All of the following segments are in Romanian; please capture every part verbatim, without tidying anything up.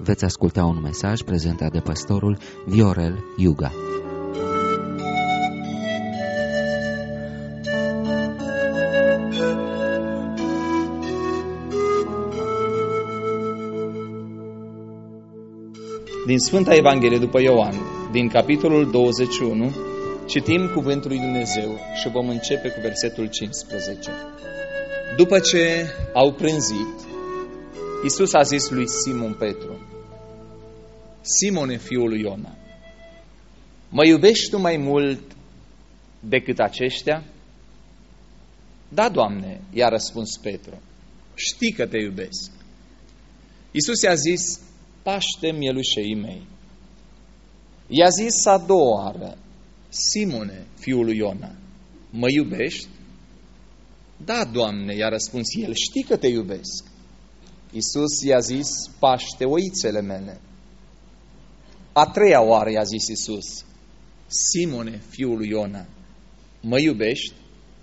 Veți asculta un mesaj prezentat de pastorul Viorel Iuga. Din Sfânta Evanghelie după Ioan, din capitolul douăzeci și unu, citim cuvântul lui Dumnezeu și vom începe cu versetul cincisprezece. După ce au prânzit, Iisus a zis lui Simon Petru: Simone, fiul lui Iona, mă iubești tu mai mult decât aceștia? Da, Doamne, i-a răspuns Petru, știi că te iubesc. Iisus i-a zis: paște mielușei mei. I-a zis a doua oară: Simone, fiul lui Iona, mă iubești? Da, Doamne, i-a răspuns el, știi că te iubesc. Iisus i-a zis: paște oițele mele. A treia oară i-a zis Iisus: Simone, fiul lui Iona, mă iubești?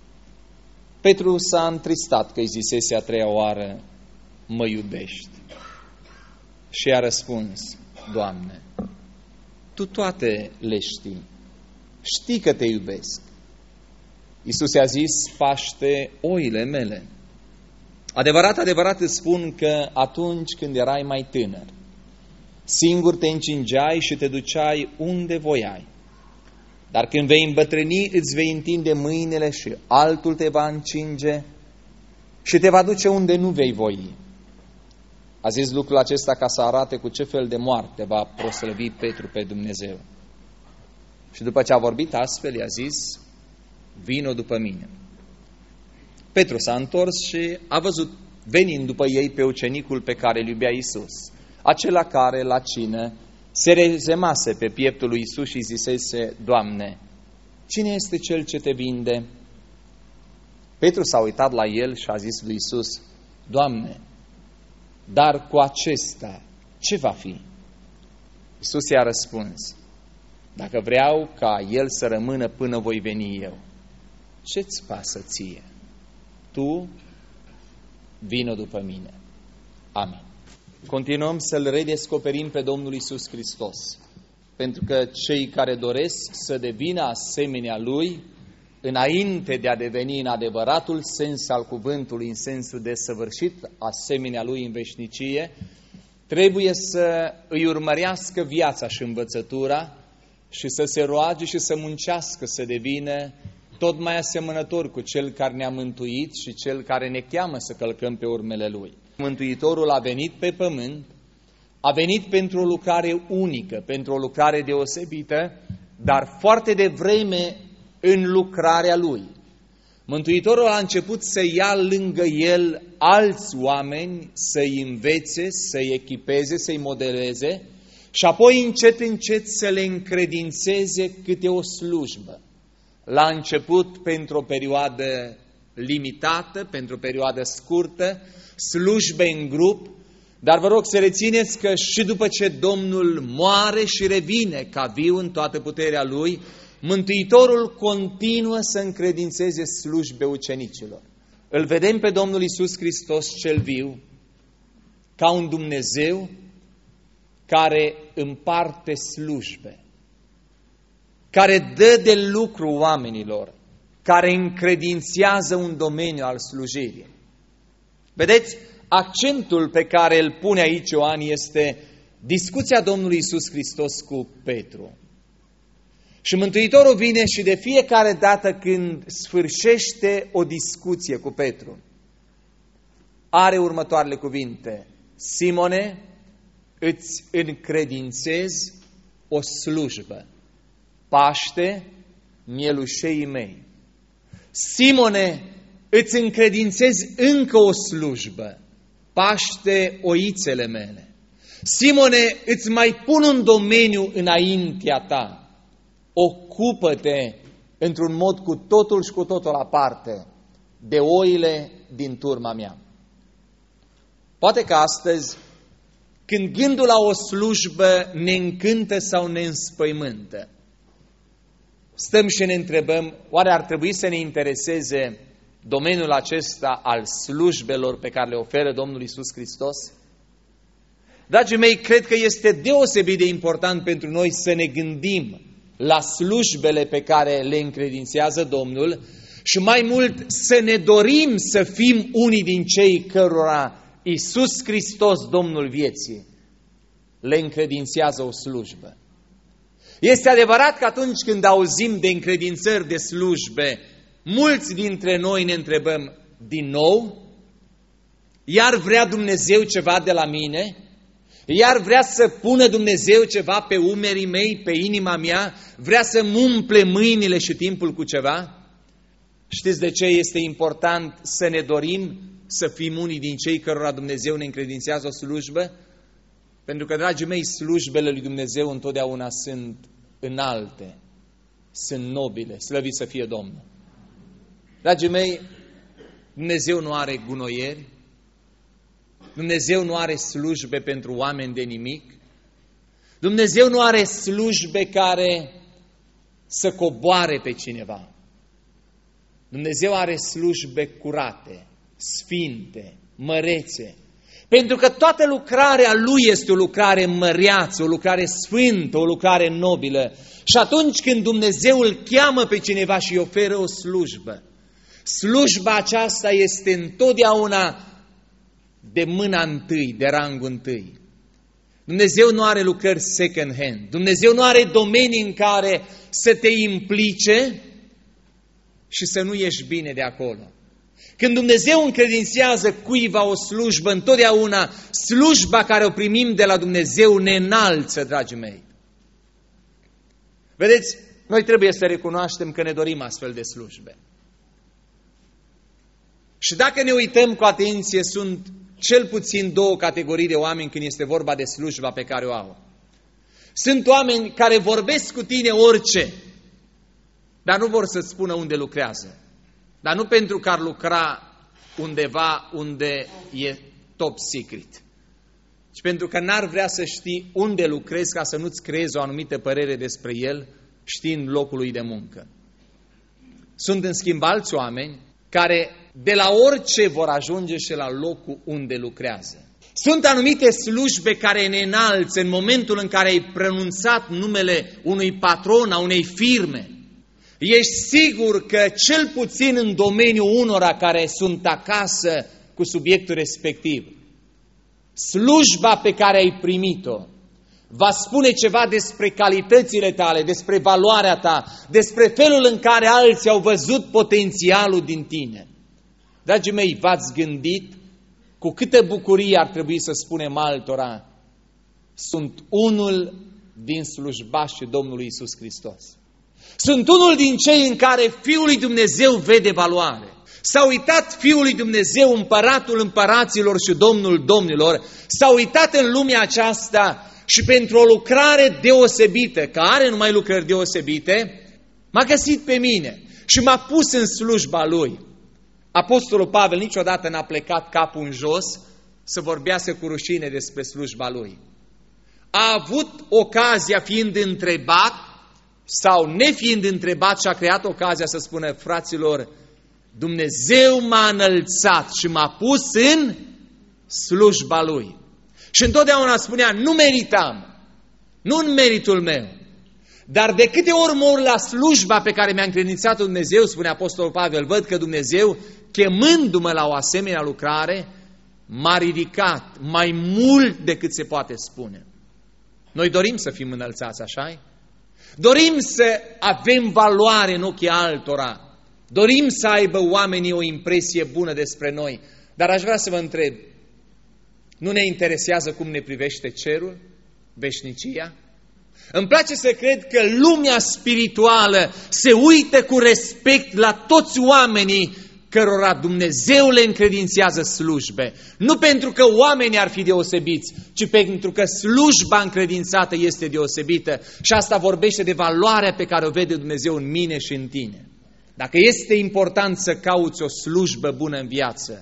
Petru s-a întristat că îi zisese a treia oară: mă iubești. Și a răspuns: Doamne, Tu toate le știi, știi că te iubesc. Iisus i-a zis: paște oile mele. Adevărat, adevărat îți spun că atunci când erai mai tânăr, singur te încingeai și te duceai unde voiai. Dar când vei îmbătrâni, îți vei întinde mâinile și altul te va încinge și te va duce unde nu vei voi. A zis lucrul acesta ca să arate cu ce fel de moarte va proslăvi Petru pe Dumnezeu. Și după ce a vorbit astfel, i-a zis: vino după mine. Petru s-a întors și a văzut venind după ei pe ucenicul pe care îl iubea Iisus, acela care la cină se rezemase pe pieptul lui Iisus și zisese: Doamne, cine este cel ce te vinde? Petru s-a uitat la el și a zis lui Iisus: Doamne, dar cu acesta ce va fi? Iisus i-a răspuns: dacă vreau ca el să rămână până voi veni eu, ce-ți pasă ție? Tu vino după mine. Amin. Continuăm să-L redescoperim pe Domnul Iisus Hristos, pentru că cei care doresc să devină asemenea Lui, înainte de a deveni în adevăratul sens al cuvântului, în sensul de săvârșit asemenea Lui în veșnicie, trebuie să îi urmărească viața și învățătura și să se roage și să muncească să devină tot mai asemănător cu Cel care ne-a mântuit și Cel care ne cheamă să călcăm pe urmele Lui. Mântuitorul a venit pe pământ, a venit pentru o lucrare unică, pentru o lucrare deosebită, dar foarte devreme în lucrarea Lui. Mântuitorul a început să ia lângă El alți oameni, să-i învețe, să-i echipeze, să-i modeleze și apoi încet, încet să le încredințeze câte o slujbă. La început pentru o perioadă limitată, pentru o perioadă scurtă, slujbe în grup, dar vă rog să rețineți că și după ce Domnul moare și revine ca viu în toată puterea Lui, Mântuitorul continuă să încredințeze slujbe ucenicilor. Îl vedem pe Domnul Iisus Hristos cel viu ca un Dumnezeu care împarte slujbe, care dă de lucru oamenilor, care încredințează un domeniu al slujirii. Vedeți, accentul pe care îl pune aici Ioan este discuția Domnului Iisus Hristos cu Petru. Și Mântuitorul vine și de fiecare dată când sfârșește o discuție cu Petru, are următoarele cuvinte: Simone, îți încredințez o slujbă, paște mielușei mei. Simone, îți încredințez încă o slujbă, paște oițele mele. Simone, îți mai pun un domeniu înaintea ta, ocupă-te într-un mod cu totul și cu totul aparte de oile din turma mea. Poate că astăzi, când gândul la o slujbă ne încântă sau ne înspăimântă, stăm și ne întrebăm, oare ar trebui să ne intereseze domeniul acesta al slujbelor pe care le oferă Domnul Iisus Hristos? Dragii mei, cred că este deosebit de important pentru noi să ne gândim la slujbele pe care le încredințează Domnul și mai mult să ne dorim să fim unii din cei cărora Iisus Hristos, Domnul vieții, le încredințează o slujbă. Este adevărat că atunci când auzim de încredințări de slujbe, mulți dintre noi ne întrebăm din nou, iar vrea Dumnezeu ceva de la mine? Iar vrea să pună Dumnezeu ceva pe umerii mei, pe inima mea? Vrea să-mi umple mâinile și timpul cu ceva? Știți de ce este important să ne dorim să fim unii din cei cărora Dumnezeu ne încredințează o slujbă? Pentru că, dragii mei, slujbele lui Dumnezeu întotdeauna sunt înalte, sunt nobile, slăvit să fie Domnul. Dragii mei, Dumnezeu nu are gunoieri, Dumnezeu nu are slujbe pentru oameni de nimic, Dumnezeu nu are slujbe care să coboare pe cineva. Dumnezeu are slujbe curate, sfinte, mărețe, pentru că toată lucrarea Lui este o lucrare măreață, o lucrare sfântă, o lucrare nobilă. Și atunci când Dumnezeu îl cheamă pe cineva și îi oferă o slujbă, slujba aceasta este întotdeauna de mâna întâi, de rangul întâi. Dumnezeu nu are lucrări second hand. Dumnezeu nu are domenii în care să te implice și să nu ieși bine de acolo. Când Dumnezeu încredințează cuiva o slujbă, întotdeauna slujba care o primim de la Dumnezeu ne înalță, dragii mei. Vedeți, noi trebuie să recunoaștem că ne dorim astfel de slujbe. Și dacă ne uităm cu atenție, sunt cel puțin două categorii de oameni când este vorba de slujba pe care o au. Sunt oameni care vorbesc cu tine orice, dar nu vor să-ți spună unde lucrează. Dar nu pentru că ar lucra undeva unde e top secret, ci pentru că n-ar vrea să știi unde lucrezi ca să nu-ți creezi o anumită părere despre el știind locul lui de muncă. Sunt în schimb alți oameni care de la orice vor ajunge și la locul unde lucrează. Sunt anumite slujbe care ne înalță în momentul în care ai pronunțat numele unui patron, a unei firme. Ești sigur că cel puțin în domeniul unora care sunt acasă cu subiectul respectiv, slujba pe care ai primit-o va spune ceva despre calitățile tale, despre valoarea ta, despre felul în care alții au văzut potențialul din tine. Dragii mei, v-ați gândit cu câtă bucurie ar trebui să spunem altora, sunt unul din slujbașii Domnului Iisus Hristos. Sunt unul din cei în care Fiul lui Dumnezeu vede valoare. S-a uitat Fiul lui Dumnezeu, Împăratul împăraților și Domnul domnilor, s-a uitat în lumea aceasta și pentru o lucrare deosebită, că are numai lucrări deosebite, m-a găsit pe mine și m-a pus în slujba Lui. Apostolul Pavel niciodată n-a plecat capul în jos să vorbească cu rușine despre slujba Lui. A avut ocazia, fiind întrebat sau nefiind întrebat, și a creat ocazia să spună, fraților, Dumnezeu m-a înălțat și m-a pus în slujba Lui. Și întotdeauna spunea, nu meritam, nu în meritul meu, dar de câte ori mă urc la slujba pe care mi-a încredințat Dumnezeu, spune Apostolul Pavel, văd că Dumnezeu, chemându-mă la o asemenea lucrare, m-a ridicat mai mult decât se poate spune. Noi dorim să fim înălțați, așa-i? Dorim să avem valoare în ochii altora. Dorim să aibă oamenii o impresie bună despre noi. Dar aș vrea să vă întreb, nu ne interesează cum ne privește cerul, veșnicia? Îmi place să cred că lumea spirituală se uită cu respect la toți oamenii cărora Dumnezeu le încredințează slujbe. Nu pentru că oamenii ar fi deosebiți, ci pentru că slujba încredințată este deosebită și asta vorbește de valoarea pe care o vede Dumnezeu în mine și în tine. Dacă este important să cauți o slujbă bună în viață,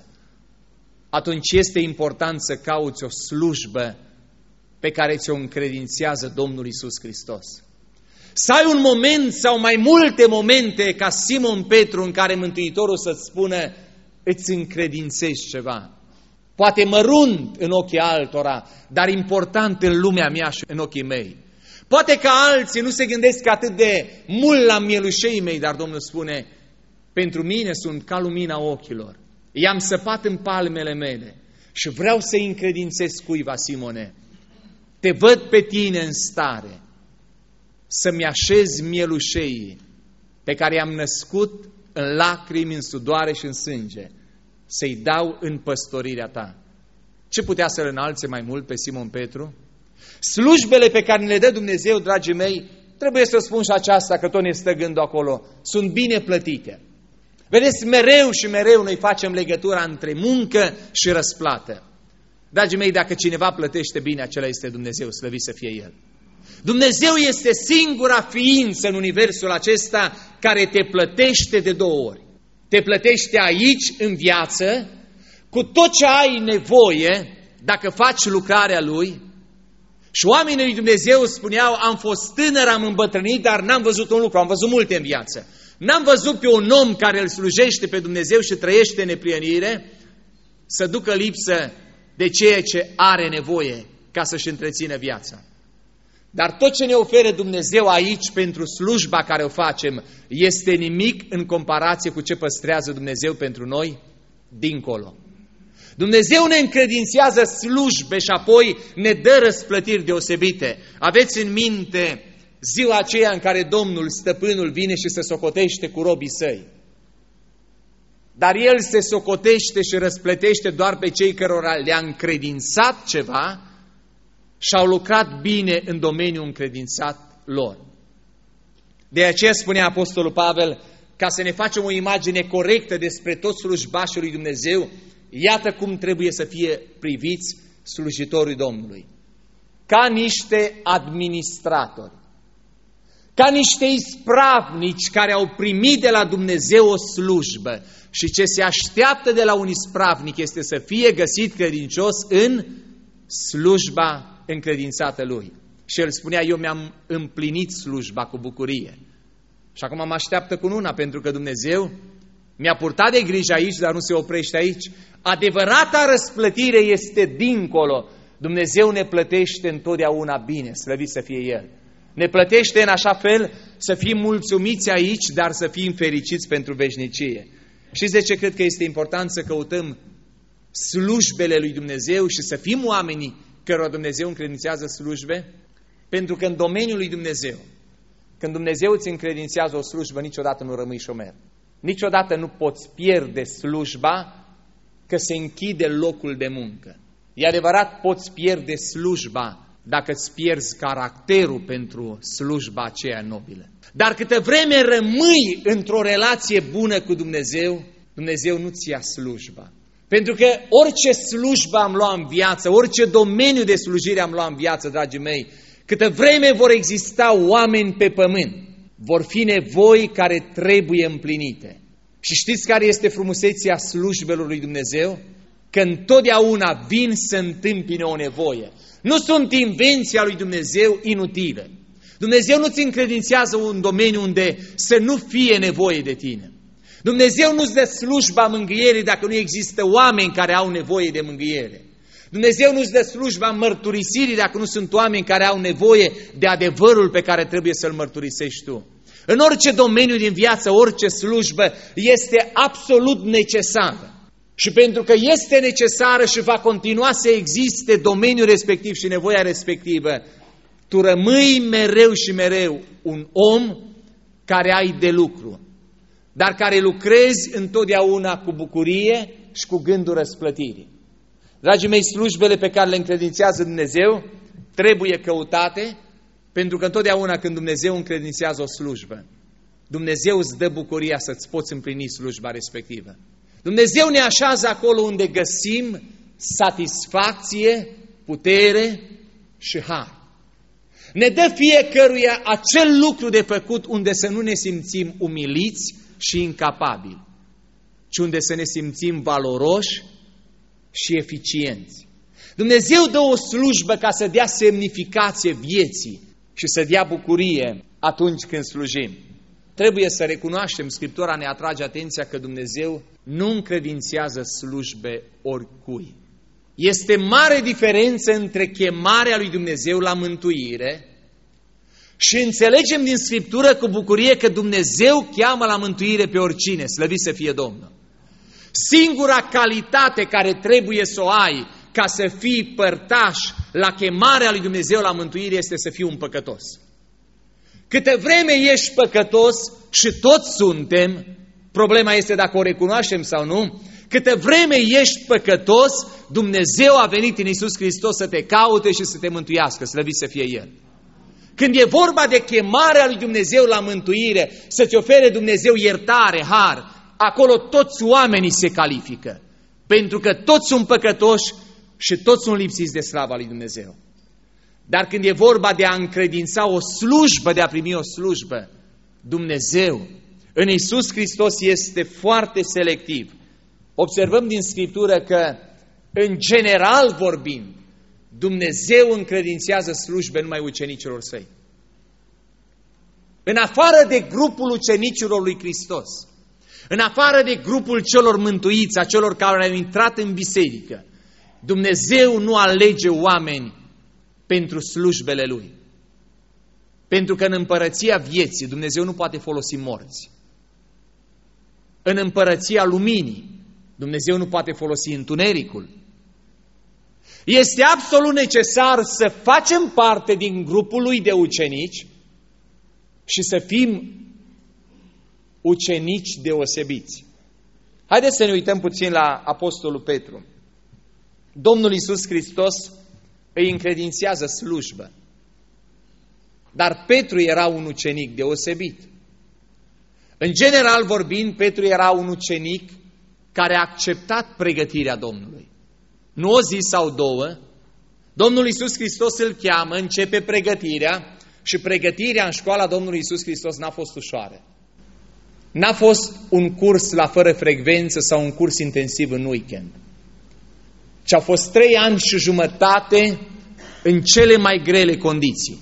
atunci este important să cauți o slujbă pe care ți-o încredințează Domnul Iisus Hristos. Să ai un moment sau mai multe momente ca Simon Petru în care Mântuitorul să-ți spună, îți încredințezi ceva. poate mărunt în ochii altora, dar important în lumea mea și în ochii mei. Poate că alții nu se gândesc atât de mult la mielușeii mei, dar Domnul spune, pentru mine sunt ca lumina ochilor. I-am săpat în palmele mele și vreau să-i încredințez cuiva, Simone. Te văd pe tine în stare să-mi așezi mielușeii pe care i-am născut în lacrimi, în sudoare și în sânge, să-i dau în păstorirea ta. Ce putea să-l înalțe mai mult pe Simon Petru? Slujbele pe care le dă Dumnezeu, dragii mei, trebuie să spun și aceasta, că tot ne stă gândul acolo, sunt bine plătite. Vedeți, mereu și mereu noi facem legătura între muncă și răsplată. Dragii mei, dacă cineva plătește bine, acela este Dumnezeu, slăvit să fie El. Dumnezeu este singura ființă în universul acesta care te plătește de două ori. Te plătește aici, în viață, cu tot ce ai nevoie dacă faci lucrarea Lui. Și oamenii lui Dumnezeu spuneau, am fost tânăr, am îmbătrânit, dar n-am văzut un lucru, am văzut multe în viață. N-am văzut pe un om care îl slujește pe Dumnezeu și trăiește în neprienire să ducă lipsă de ceea ce are nevoie ca să-și întrețină viața. Dar tot ce ne oferă Dumnezeu aici pentru slujba care o facem este nimic în comparație cu ce păstrează Dumnezeu pentru noi dincolo. Dumnezeu ne încredințează slujbe și apoi ne dă răsplătiri deosebite. Aveți în minte ziua aceea în care Domnul, Stăpânul, vine și se socotește cu robii săi. Dar El se socotește și răsplătește doar pe cei cărora le-a încredințat ceva și au lucrat bine în domeniul încredințat lor. De aceea spunea Apostolul Pavel, ca să ne facem o imagine corectă despre toți slujbașii lui Dumnezeu, iată cum trebuie să fie priviți slujitorii Domnului. Ca niște administratori, ca niște ispravnici care au primit de la Dumnezeu o slujbă și ce se așteaptă de la un ispravnic este să fie găsit credincios în slujba încredințată lui. Și el spunea, eu mi-am împlinit slujba cu bucurie. Și acum mă așteaptă cu una, pentru că Dumnezeu mi-a purtat de grijă aici, dar nu se oprește aici. Adevărata răsplătire este dincolo. Dumnezeu ne plătește întotdeauna bine, slăvit să fie El. Ne plătește în așa fel să fim mulțumiți aici, dar să fim fericiți pentru veșnicie. Știți de ce cred că este important să căutăm slujbele lui Dumnezeu și să fim oamenii cărora Dumnezeu încredințează slujbe? Pentru că în domeniul lui Dumnezeu, când Dumnezeu îți încredințează o slujbă, niciodată nu rămâi șomer. Niciodată nu poți pierde slujba că se închide locul de muncă. E adevărat, poți pierde slujba dacă îți pierzi caracterul pentru slujba aceea nobilă. Dar câtă vreme rămâi într-o relație bună cu Dumnezeu, Dumnezeu nu-ți ia slujba. Pentru că orice slujbă am luat în viață, orice domeniu de slujire am luat în viață, dragii mei, câtă vreme vor exista oameni pe pământ, vor fi nevoi care trebuie împlinite. Și știți care este frumusețea slujbelor lui Dumnezeu? Că întotdeauna vin să întâmpine o nevoie. Nu sunt invenția lui Dumnezeu inutile. Dumnezeu nu-ți încredințează un domeniu unde să nu fie nevoie de tine. Dumnezeu nu-ți dă slujba mângâierii dacă nu există oameni care au nevoie de mângâiere. Dumnezeu nu-ți dă slujba mărturisirii dacă nu sunt oameni care au nevoie de adevărul pe care trebuie să-l mărturisești tu. În orice domeniu din viață, orice slujbă este absolut necesară. Și pentru că este necesară și va continua să existe domeniul respectiv și nevoia respectivă, tu rămâi mereu și mereu un om care ai de lucru, dar care lucrezi întotdeauna cu bucurie și cu gândul răsplătirii. Dragii mei, slujbele pe care le încredințează Dumnezeu trebuie căutate, pentru că întotdeauna când Dumnezeu încredințează o slujbă, Dumnezeu îți dă bucuria să-ți poți împlini slujba respectivă. Dumnezeu ne așează acolo unde găsim satisfacție, putere și har. Ne dă fiecăruia acel lucru de făcut unde să nu ne simțim umiliți și incapabili, ci unde să ne simțim valoroși și eficienți. Dumnezeu dă o slujbă ca să dea semnificație vieții și să dea bucurie atunci când slujim. Trebuie să recunoaștem, Scriptura ne atrage atenția că Dumnezeu nu încredințează slujbe oricui. Este mare diferență între chemarea lui Dumnezeu la mântuire și înțelegem din Scriptură cu bucurie că Dumnezeu cheamă la mântuire pe oricine, slăvit să fie Domnul. Singura calitate care trebuie să o ai ca să fii părtaș la chemarea lui Dumnezeu la mântuire este să fii un păcătos. Câte vreme ești păcătos, și toți suntem, problema este dacă o recunoaștem sau nu, câte vreme ești păcătos, Dumnezeu a venit în Iisus Hristos să te caute și să te mântuiască, slăvit să fie El. Când e vorba de chemarea lui Dumnezeu la mântuire, să-ți ofere Dumnezeu iertare, har, acolo toți oamenii se califică, pentru că toți sunt păcătoși și toți sunt lipsiți de slava lui Dumnezeu. Dar când e vorba de a încredința o slujbă, de a primi o slujbă, Dumnezeu în Iisus Hristos este foarte selectiv. Observăm din Scriptură că, în general vorbind, Dumnezeu încredințează slujbe numai ucenicilor săi. În afară de grupul ucenicilor lui Hristos, în afară de grupul celor mântuiți, a celor care au intrat în biserică, Dumnezeu nu alege oameni pentru slujbele Lui. Pentru că în împărăția vieții Dumnezeu nu poate folosi morți. În împărăția luminii Dumnezeu nu poate folosi întunericul. Este absolut necesar să facem parte din grupul Lui de ucenici și să fim ucenici deosebiți. Haideți să ne uităm puțin la Apostolul Petru. Domnul Iisus Hristos îi încredințează slujbă. Dar Petru era un ucenic deosebit. În general vorbind, Petru era un ucenic care a acceptat pregătirea Domnului. Nu o zi sau două, Domnul Iisus Hristos îl cheamă, începe pregătirea și pregătirea în școala Domnului Iisus Hristos n-a fost ușoară. N-a fost un curs la fără frecvență sau un curs intensiv în weekend, ci au fost trei ani și jumătate în cele mai grele condiții.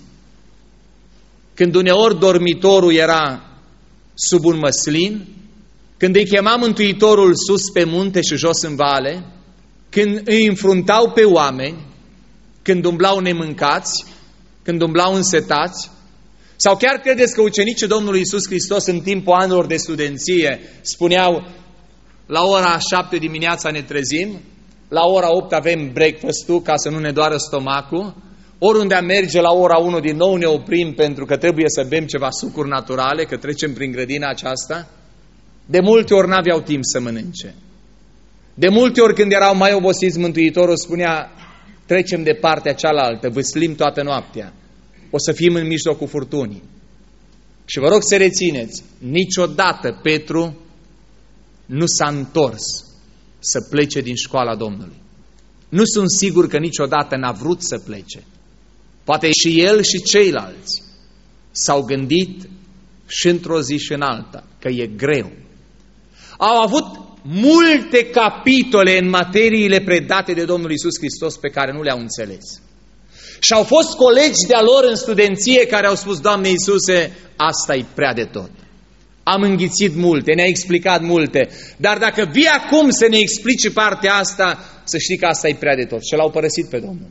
Când uneori dormitorul era sub un măslin, când îi chema Mântuitorul sus pe munte și jos în vale, când îi înfruntau pe oameni, când umblau nemâncați, când umblau însetați, sau chiar credeți că ucenicii Domnului Iisus Hristos în timpul anilor de studenție spuneau la ora șapte dimineața ne trezim, la ora opt avem breakfast-ul ca să nu ne doară stomacul, oriunde am merge la ora unu din nou ne oprim pentru că trebuie să bem ceva sucuri naturale, că trecem prin grădina aceasta. De multe ori n-aveau timp să mănânce. De multe ori când erau mai obosiți, Mântuitorul spunea, trecem de partea cealaltă, vâslim toată noaptea, o să fim în mijlocul furtunii. Și vă rog să rețineți, niciodată Petru nu s-a întors să plece din școala Domnului. Nu sunt sigur că niciodată n-a vrut să plece. Poate și el și ceilalți s-au gândit și într-o zi și în alta, că e greu. Au avut multe capitole în materiile predate de Domnul Iisus Hristos pe care nu le-au înțeles. Și au fost colegi de-a lor în studenție care au spus, Doamne Iisuse, asta e prea de tot. Am înghițit multe, ne-a explicat multe, dar dacă vii acum să ne explici partea asta, să știi că asta e prea de tot. Și l-au părăsit pe Domnul.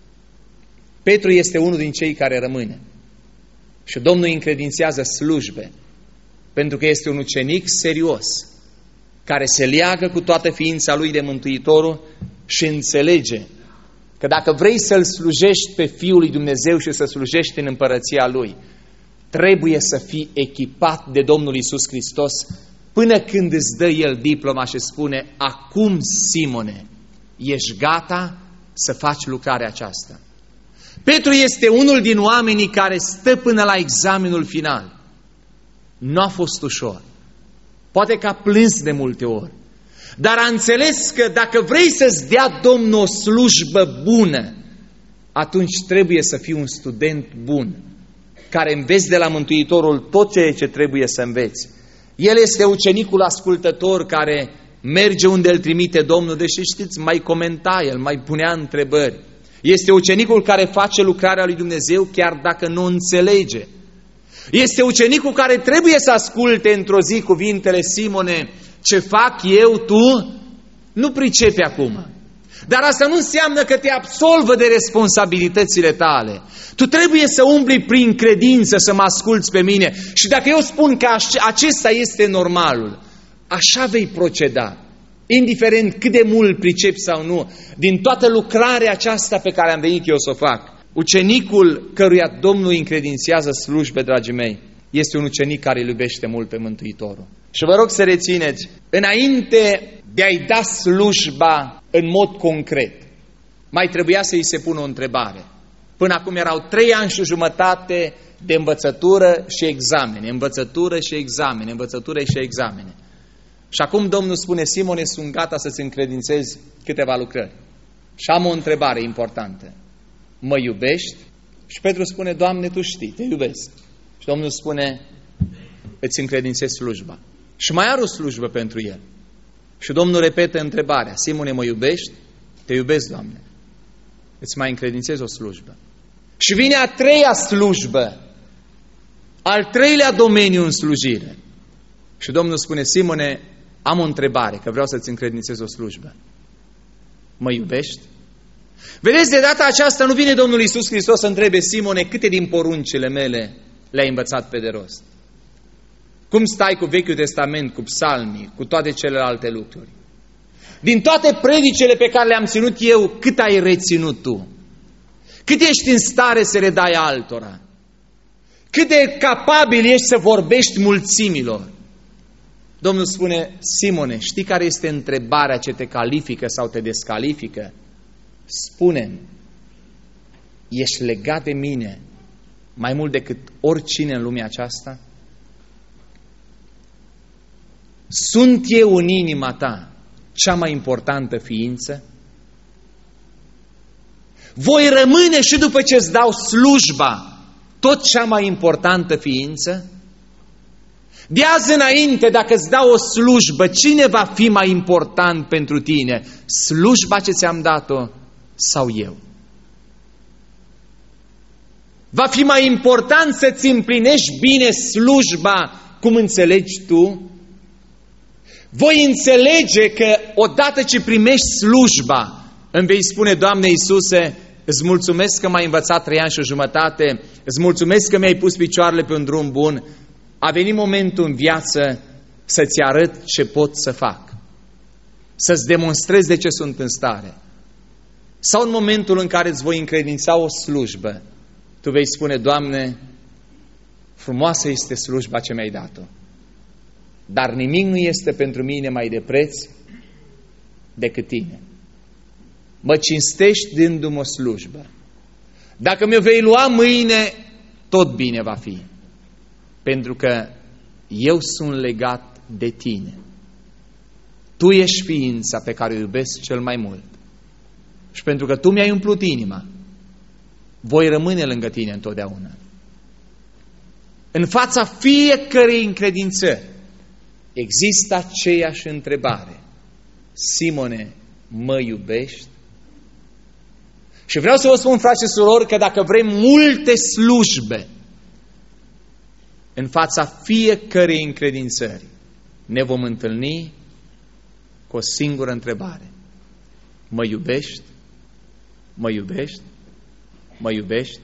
Petru este unul din cei care rămâne. Și Domnul îi încredințează slujbe, pentru că este un ucenic serios, care se leagă cu toată ființa lui de Mântuitorul și înțelege că dacă vrei să-L slujești pe Fiul lui Dumnezeu și să slujești în împărăția Lui, trebuie să fii echipat de Domnul Iisus Hristos până când îți dă El diploma și spune, acum, Simone, ești gata să faci lucrarea aceasta. Petru este unul din oamenii care stă până la examenul final. Nu a fost ușor. Poate că a plâns de multe ori. Dar a înțeles că dacă vrei să-ți dea Domnul o slujbă bună, atunci trebuie să fii un student bun, care înveți de la Mântuitorul tot ceea ce trebuie să înveți. El este ucenicul ascultător care merge unde îl trimite Domnul, deși știți, mai comenta el, mai punea întrebări. Este ucenicul care face lucrarea lui Dumnezeu chiar dacă nu înțelege. Este ucenicul care trebuie să asculte într-o zi cuvintele, Simone, ce fac eu, tu nu pricepi acum. Dar asta nu înseamnă că te absolvă de responsabilitățile tale. Tu trebuie să umbli prin credință, să mă asculți pe mine. Și dacă eu spun că acesta este normalul, așa vei proceda. Indiferent cât de mult pricepi sau nu, din toată lucrarea aceasta pe care am venit eu să o fac. Ucenicul căruia Domnul încredințează slujbe, dragii mei, este un ucenic care îl iubește mult pe Mântuitorul. Și vă rog să rețineți, înainte de a-i da slujba în mod concret, mai trebuia să-i se pună o întrebare. Până acum erau trei ani și jumătate de învățătură și examene, învățătură și examene, învățătură și examene. Și acum Domnul spune, Simone, sunt gata să-ți încredințezi câteva lucrări. Și am o întrebare importantă. Mă iubești? Și Petru spune, Doamne, Tu știi, Te iubesc. Și Domnul spune, îți încredințezi slujba. Și mai are o slujbă pentru el. Și Domnul repetă întrebarea, Simone, mă iubești? Te iubesc, Doamne. Îți mai încredințezi o slujbă. Și vine a treia slujbă, al treilea domeniu în slujire. Și Domnul spune, Simone, am o întrebare, că vreau să-ți încredințez o slujbă. Mă iubești? Vedeți, de data aceasta nu vine Domnul Iisus Hristos să întrebe, Simone, câte din poruncile mele le-ai învățat pe de rost? Cum stai cu Vechiul Testament, cu psalmii, cu toate celelalte lucruri? Din toate predicele pe care le-am ținut eu, cât ai reținut tu? Cât ești în stare să le dai altora? Cât de capabil ești să vorbești mulțimilor? Domnul spune, Simone, știi care este întrebarea ce te califică sau te descalifică? Spune-mi, ești legat de mine mai mult decât oricine în lumea aceasta? Sunt eu în inima ta cea mai importantă ființă? Voi rămâne și după ce îți dau slujba tot cea mai importantă ființă? De azi înainte, dacă îți dau o slujbă, cine va fi mai important pentru tine? Slujba ce ți-am dat-o sau eu? Va fi mai important să-ți împlinești bine slujba cum înțelegi tu? Voi înțelege că odată ce primești slujba, îmi vei spune, Doamne Iisuse, îți mulțumesc că m-ai învățat trei ani și o jumătate, îți mulțumesc că mi-ai pus picioarele pe un drum bun, a venit momentul în viață să-ți arăt ce pot să fac, să-ți demonstrez de ce sunt în stare. Sau în momentul în care îți voi încredința o slujbă, tu vei spune, Doamne, frumoasă este slujba ce mi-ai dat-o, dar nimic nu este pentru mine mai de preț decât Tine. Mă cinstești dându-mi o slujbă. Dacă mi-o vei lua mâine, tot bine va fi. Pentru că eu sunt legat de Tine. Tu ești ființa pe care o iubesc cel mai mult. Și pentru că Tu mi-ai umplut inima, voi rămâne lângă Tine întotdeauna. În fața fiecărei încredințări există aceeași întrebare. Simone, mă iubești? Și vreau să vă spun, frați și surori, că dacă vrem multe slujbe, în fața fiecărei încredințări ne vom întâlni cu o singură întrebare. Mă iubești? Mă iubești? Mă iubești?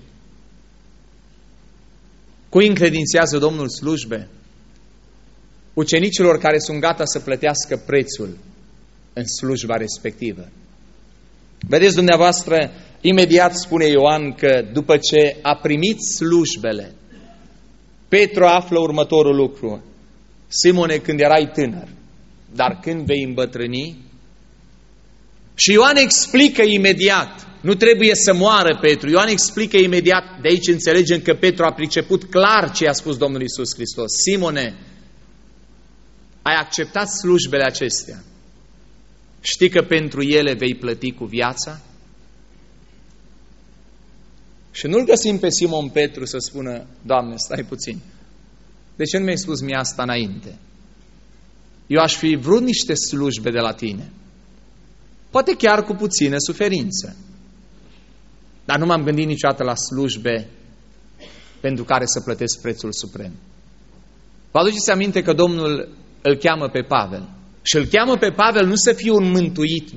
Cui încredințează Domnul slujbe? Ucenicilor care sunt gata să plătească prețul în slujba respectivă. Vedeți dumneavoastră, imediat spune Ioan că după ce a primit slujbele, Petru află următorul lucru. Simone, când erai tânăr, dar când vei îmbătrâni? Și Ioan explică imediat, nu trebuie să moară Petru, Ioan explică imediat, de aici înțelegem că Petru a priceput clar ce a spus Domnul Iisus Hristos. Simone, ai acceptat slujbele acestea? Știi că pentru ele vei plăti cu viața? Și nu-l găsim pe Simon Petru să spună, Doamne, stai puțin, de ce nu mi-ai spus mie asta înainte? Eu aș fi vrut niște slujbe de la Tine, poate chiar cu puțină suferință, dar nu m-am gândit niciodată la slujbe pentru care să plătesc prețul suprem. Vă aduceți aminte că Domnul îl cheamă pe Pavel și îl cheamă pe Pavel nu să fie un mântuit doar,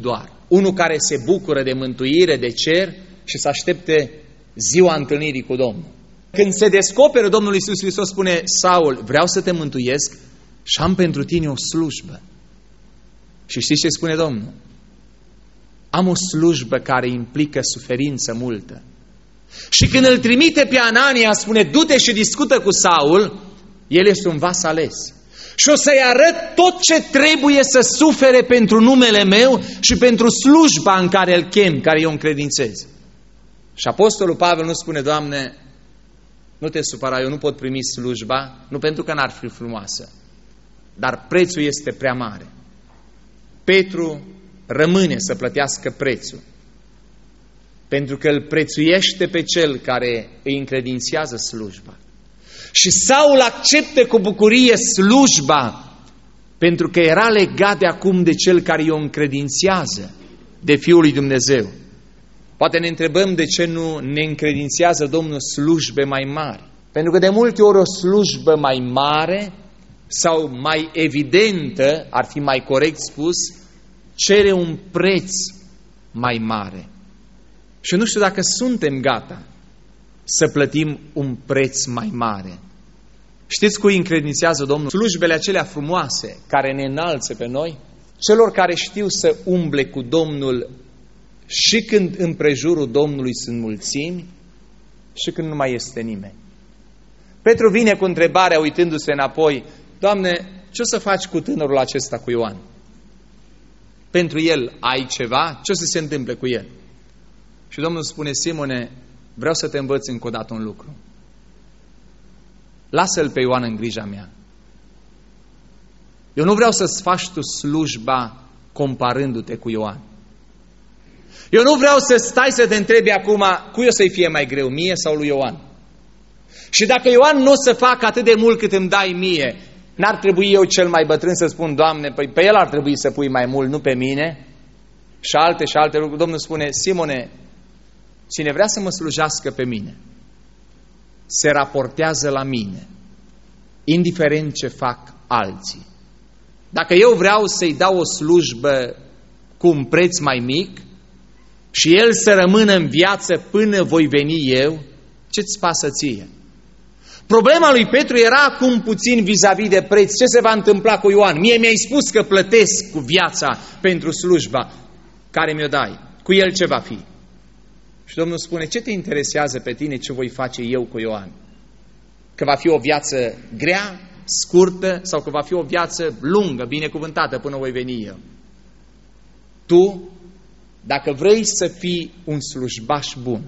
unul care se bucură de mântuire, de cer și să aștepte ziua întâlnirii cu Domnul. Când se descoperă, Domnul Iisus Hristos spune: Saul, vreau să te mântuiesc și am pentru tine o slujbă. Și știți ce spune Domnul? Am o slujbă care implică suferință multă. Și când îl trimite pe Anania, spune: du-te și discută cu Saul, el este un vas ales. Și o să-i arăt tot ce trebuie să sufere pentru numele meu și pentru slujba în care îl chem, care eu încredințez. Și Apostolul Pavel nu spune: Doamne, nu te supăra, eu nu pot primi slujba, nu pentru că n-ar fi frumoasă, dar prețul este prea mare. Petru rămâne să plătească prețul, pentru că îl prețuiește pe cel care îi încredințează slujba. Și Saul acceptă cu bucurie slujba, pentru că era legat de acum de cel care i-o încredințează, de Fiul lui Dumnezeu. Poate ne întrebăm de ce nu ne încredințează Domnul slujbe mai mari. Pentru că de multe ori o slujbă mai mare sau mai evidentă, ar fi mai corect spus, cere un preț mai mare. Și nu știu dacă suntem gata să plătim un preț mai mare. Știți cui încredințează Domnul slujbele acelea frumoase care ne înalță pe noi? Celor care știu să umble cu Domnul și când împrejurul Domnului sunt mulțimi și când nu mai este nimeni. Petru vine cu întrebarea, uitându-se înapoi: Doamne, ce o să faci cu tânărul acesta, cu Ioan? Pentru el ai ceva? Ce o să se întâmple cu el? Și Domnul spune: Simone, vreau să te învăț încă o dată un lucru. Lasă-l pe Ioan în grija mea. Eu nu vreau să-ți faci tu slujba comparându-te cu Ioan. Eu nu vreau să stai să te întrebi acum cui o să-i fie mai greu, mie sau lui Ioan. Și dacă Ioan nu o să facă atât de mult cât îmi dai mie, n-ar trebui eu cel mai bătrân să spun: Doamne, păi pe el ar trebui să pui mai mult, nu pe mine? Și alte și alte lucruri. Domnul spune: Simone, cine vrea să mă slujească pe mine, se raportează la mine, indiferent ce fac alții. Dacă eu vreau să-i dau o slujbă cu un preț mai mic și el să rămână în viață până voi veni eu, ce-ți pasă ție? Problema lui Petru era acum puțin vis-a-vis de preț. Ce se va întâmpla cu Ioan? Mie mi-ai spus că plătesc cu viața pentru slujba care mi-o dai. Cu el ce va fi? Și Domnul spune: ce te interesează pe tine ce voi face eu cu Ioan? Că va fi o viață grea, scurtă, sau că va fi o viață lungă, binecuvântată până voi veni eu? Tu, dacă vrei să fii un slujbaș bun,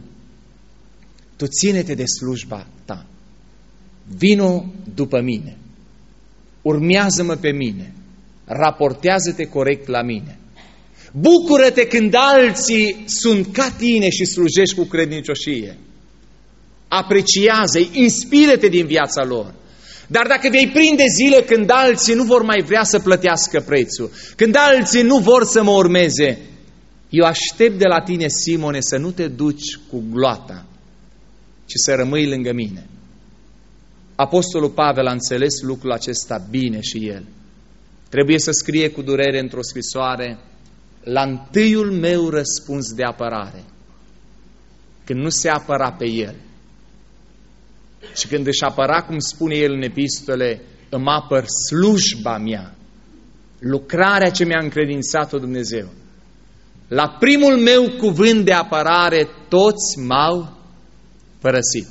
tu ține-te de slujba ta. Vino după mine, urmează-mă pe mine, raportează-te corect la mine. Bucură-te când alții sunt ca tine și slujești cu credincioșie. Apreciază-i, inspiră-te din viața lor. Dar dacă vei prinde zile când alții nu vor mai vrea să plătească prețul, când alții nu vor să mă urmeze, eu aștept de la tine, Simone, să nu te duci cu gloata, ci să rămâi lângă mine. Apostolul Pavel a înțeles lucrul acesta bine și el. Trebuie să scrie cu durere într-o scrisoare: la întâiul meu răspuns de apărare, când nu se apăra pe el, și când își apăra, cum spune el în epistole, îmi apăr slujba mea, lucrarea ce mi-a încredințat-o Dumnezeu. La primul meu cuvânt de apărare toți m-au părăsit.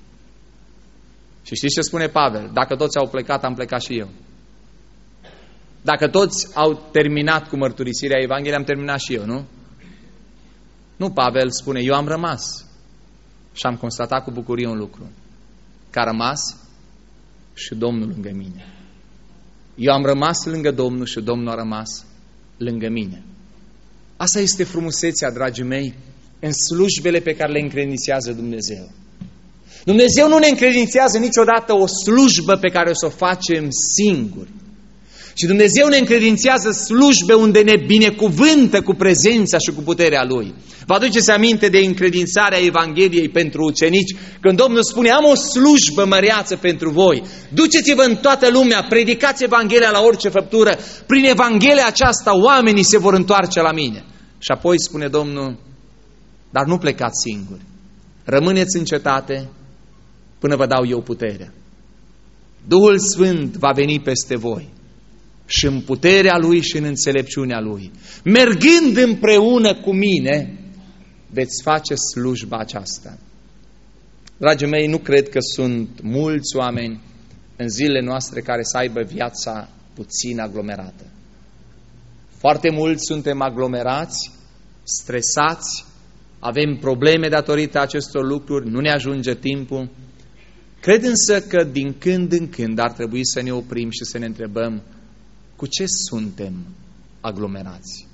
Și știți ce spune Pavel? Dacă toți au plecat, am plecat și eu. Dacă toți au terminat cu mărturisirea Evangheliei, am terminat și eu, nu? Nu, Pavel spune: eu am rămas și am constatat cu bucurie un lucru, că a rămas și Domnul lângă mine. Eu am rămas lângă Domnul și Domnul a rămas lângă mine. Asta este frumusețea, dragii mei, în slujbele pe care le încredințează Dumnezeu. Dumnezeu nu ne încredințează niciodată o slujbă pe care o să o facem singuri. Și Dumnezeu ne încredințează slujbe unde ne binecuvântă cu prezența și cu puterea Lui. Vă aduceți aminte de încredințarea Evangheliei pentru ucenici, când Domnul spune: am o slujbă măreață pentru voi. Duceți-vă în toată lumea, predicați Evanghelia la orice făptură. Prin Evanghelia aceasta oamenii se vor întoarce la mine. Și apoi spune Domnul, dar nu plecați singuri, rămâneți în cetate până vă dau eu puterea. Duhul Sfânt va veni peste voi și în puterea Lui și în înțelepciunea Lui, mergând împreună cu mine, veți face slujba aceasta. Dragii mei, nu cred că sunt mulți oameni în zilele noastre care să aibă viața puțin aglomerată. Foarte mulți suntem aglomerați, stresați, avem probleme datorită acestor lucruri, nu ne ajunge timpul. Cred însă că din când în când ar trebui să ne oprim și să ne întrebăm cu ce suntem aglomerați.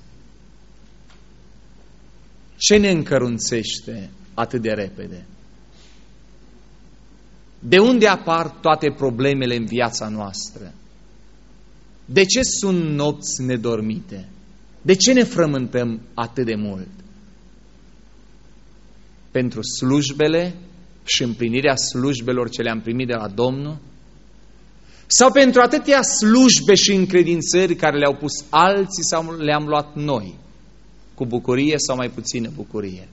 Ce ne încărunțește atât de repede? De unde apar toate problemele în viața noastră? De ce sunt nopți nedormite? De ce ne frământăm atât de mult? Pentru slujbele și împlinirea slujbelor ce le-am primit de la Domnul? Sau pentru atâtea slujbe și încredințări care le-au pus alții sau le-am luat noi, cu bucurie sau mai puțină bucurie?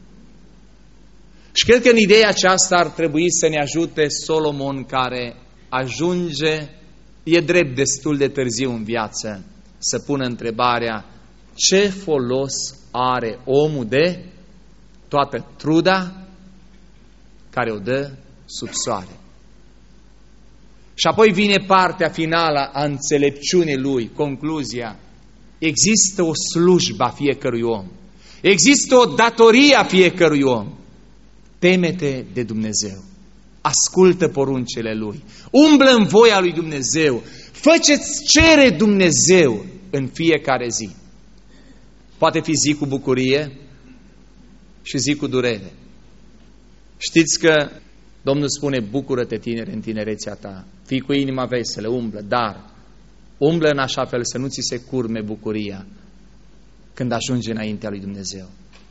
Și cred că în ideea aceasta ar trebui să ne ajute Solomon, care ajunge, e drept, destul de târziu în viață, să pună întrebarea: ce folos are omul de toată truda care o dă sub soare? Și apoi vine partea finală a înțelepciunii lui, concluzia: există o slujbă a fiecărui om, există o datorie a fiecărui om. Teme-te de Dumnezeu, ascultă poruncile Lui, umblă în voia lui Dumnezeu, fă ce-ți cere Dumnezeu în fiecare zi. Poate fi zi cu bucurie și zi cu durere. Știți că Domnul spune: bucură-te, tinere, în tinerețea ta, fii cu inima veselă, umblă, dar umblă în așa fel să nu ți se curme bucuria când ajungi înaintea lui Dumnezeu.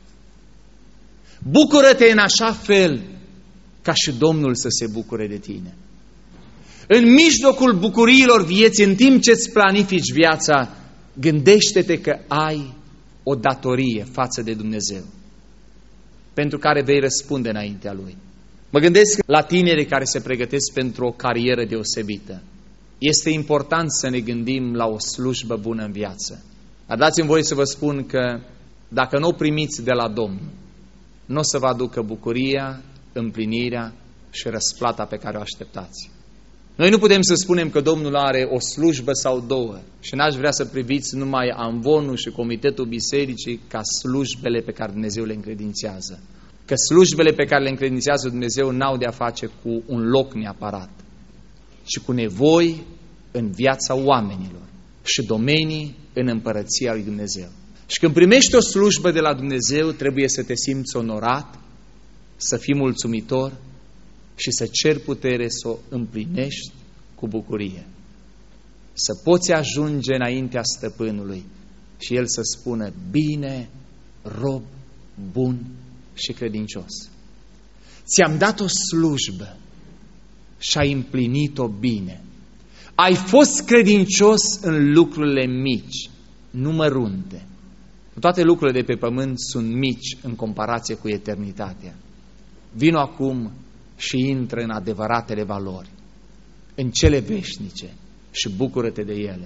Bucură-te în așa fel ca și Domnul să se bucure de tine. În mijlocul bucuriilor vieții, în timp ce îți planifici viața, gândește-te că ai o datorie față de Dumnezeu, pentru care vei răspunde înaintea Lui. Mă gândesc la tinerii care se pregătesc pentru o carieră deosebită. Este important să ne gândim la o slujbă bună în viață. Dar dați-mi voie să vă spun că dacă nu o primiți de la Domnul, nu o să vă aducă bucuria, împlinirea și răsplata pe care o așteptați. Noi nu putem să spunem că Domnul are o slujbă sau două și n-aș vrea să priviți numai amvonul și comitetul bisericii ca slujbele pe care Dumnezeu le încredințează. Că slujbele pe care le încredințează Dumnezeu n-au de a face cu un loc neapărat, ci cu nevoi în viața oamenilor și domenii în împărăția lui Dumnezeu. Și când primești o slujbă de la Dumnezeu, trebuie să te simți onorat, să fii mulțumitor și să ceri putere să o împlinești cu bucurie. Să poți ajunge înaintea stăpânului și el să spună: bine, rob bun și credincios. Ți-am dat o slujbă și ai împlinit-o bine. Ai fost credincios în lucrurile mici, nu mărunte. Toate lucrurile de pe pământ sunt mici în comparație cu eternitatea. Vino acum și intră în adevăratele valori, în cele veșnice, și bucură-te de ele.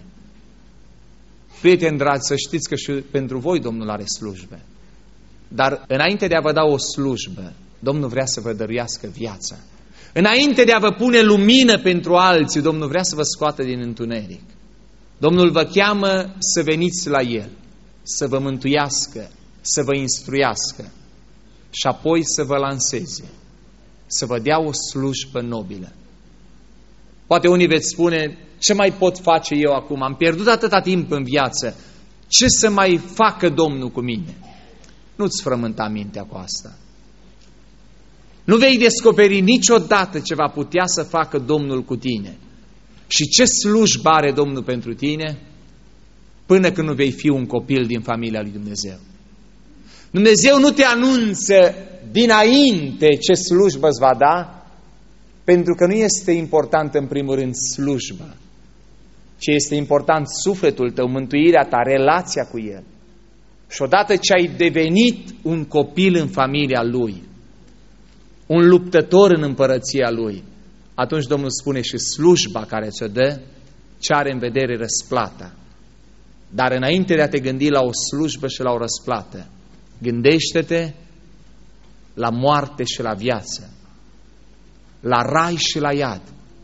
Prieteni dragi, să știți că și pentru voi Domnul are slujbe. Dar înainte de a vă da o slujbă, Domnul vrea să vă dăruiască viața. Înainte de a vă pune lumină pentru alții, Domnul vrea să vă scoată din întuneric. Domnul vă cheamă să veniți la El, să vă mântuiască, să vă instruiască și apoi să vă lanseze, să vă dea o slujbă nobilă. Poate unii veți spune: ce mai pot face eu acum? Am pierdut atâta timp în viață, ce să mai facă Domnul cu mine? Nu-ți frământa mintea cu asta. Nu vei descoperi niciodată ce va putea să facă Domnul cu tine și ce slujbă are Domnul pentru tine până când nu vei fi un copil din familia lui Dumnezeu. Dumnezeu nu te anunță dinainte ce slujbă îți va da, pentru că nu este important în primul rând slujba, ci este important sufletul tău, mântuirea ta, relația cu El. Și odată ce ai devenit un copil în familia Lui, un luptător în împărăția Lui, atunci Domnul spune și slujba care ți-o dă, ce are în vedere răsplata. Dar înainte de a te gândi la o slujbă și la o răsplată, gândește-te la moarte și la viață, la rai și la iad.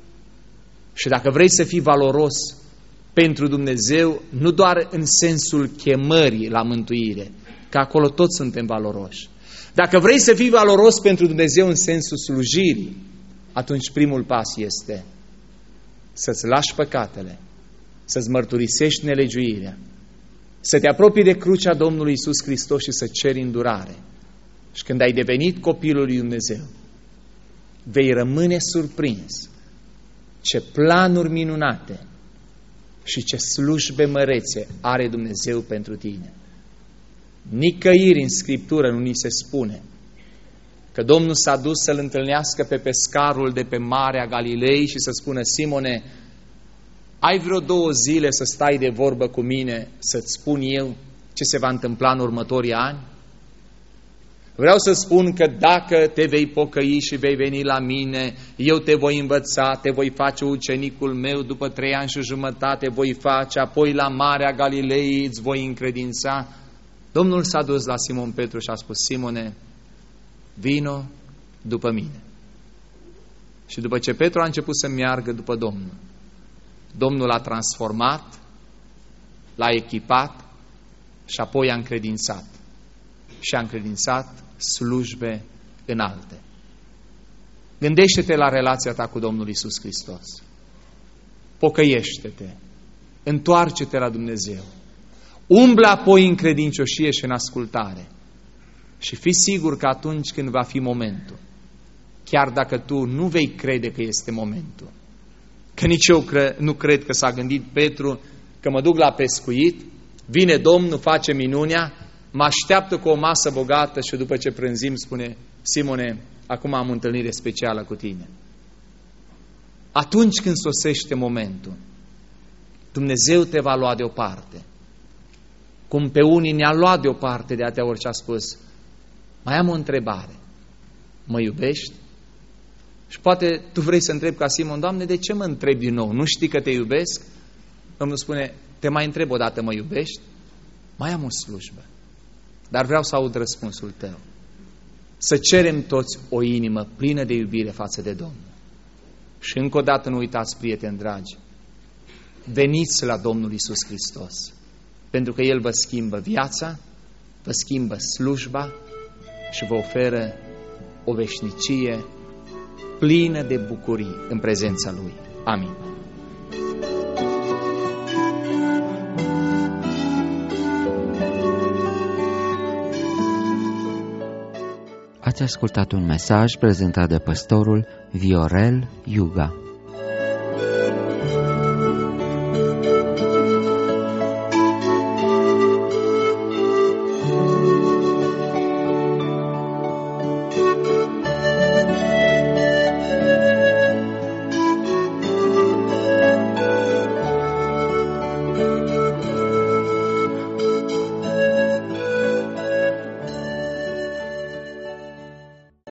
Și dacă vrei să fii valoros pentru Dumnezeu, nu doar în sensul chemării la mântuire, că acolo toți suntem valoroși. Dacă vrei să fii valoros pentru Dumnezeu în sensul slujirii, atunci primul pas este să-ți lași păcatele, să-ți mărturisești nelegiuirea, să te apropii de crucea Domnului Iisus Hristos și să ceri îndurare. Și când ai devenit copilul lui Dumnezeu, vei rămâne surprins ce planuri minunate și ce slujbe mărețe are Dumnezeu pentru tine. Nicăieri în Scriptură nu ni se spune că Domnul s-a dus să-l întâlnească pe pescarul de pe Marea Galilei și să spună: Simone, ai vreo două zile să stai de vorbă cu mine, să-ți spun eu ce se va întâmpla în următorii ani? Vreau să spun că dacă te vei pocăi și vei veni la mine, eu te voi învăța, te voi face ucenicul meu, după trei ani și jumătate voi face, apoi la Marea Galilei îți voi încredința. Domnul s-a dus la Simon Petru și a spus: Simone, vino după mine. Și după ce Petru a început să meargă după Domnul, Domnul l-a transformat, l-a echipat și apoi a încredințat. Și a încredințat slujbe înalte. Gândește-te la relația ta cu Domnul Iisus Hristos. Pocăiește-te, întoarce-te la Dumnezeu, umblă apoi în credincioșie și în ascultare și fii sigur că atunci când va fi momentul, chiar dacă tu nu vei crede că este momentul, că nici eu cre- nu cred că s-a gândit Petru că mă duc la pescuit, vine Domnul, face minunea, mă așteaptă cu o masă bogată și după ce prânzim spune: Simone, acum am o întâlnire specială cu tine. Atunci când sosește momentul, Dumnezeu te va lua deoparte. Cum pe unii ne-a luat deoparte de atâtea ori și a spus: mai am o întrebare, mă iubești? Și poate tu vrei să întrebi ca Simon: Doamne, de ce mă întrebi din nou? Nu știi că te iubesc? Domnul spune: te mai întreb o dată, mă iubești? Mai am o slujbă, dar vreau să aud răspunsul tău. Să cerem toți o inimă plină de iubire față de Domnul. Și încă o dată nu uitați, prieteni dragi, veniți la Domnul Iisus Hristos, pentru că El vă schimbă viața, vă schimbă slujba și vă oferă o veșnicie plină de bucurii în prezența Lui. Amin. Ați ascultat un mesaj prezentat de păstorul Viorel Iuga.